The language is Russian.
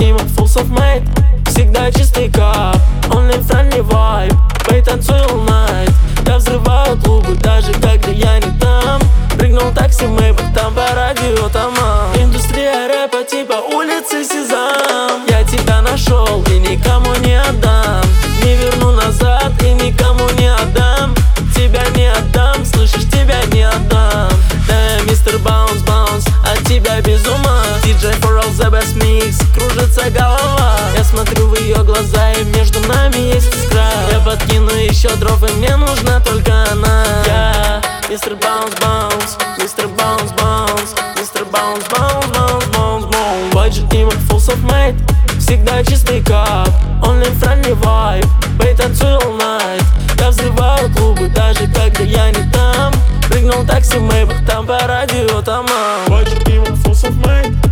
ему full self-made. Всегда чистый кап, only friendly vibe. Пей, танцуй all night. Я взрываю клубы, даже когда я не там. Прыгнул такси, Мэйбах, там по радио тамам. Индустрия рэпа типа улицы Сезам. Я тебя нашел и никому не отдам. Не верну назад и никому не отдам. Тебя не отдам, слышишь, тебя не отдам. Да, мистер Баунс, Баунс, от тебя без ума. DJ for all the best mix, кружится голова. Я смотрю в ее глаза, и между нами есть искра. Я подкину еще дров, и мне нужна только она. Я мистер Баунс, Баунс, мистер Баунс, Баунс, мистер Баунс, Баунс, Баунс, Баунс, Баунс. Баджет ему full self-made. Всегда чистый кап, only friendly vibe. Пей, танцуй all night. Я взрываю клубы, даже когда я не там. Прыгнул такси, Мэйбах, там по радио тамам. Баджет ему full self-made.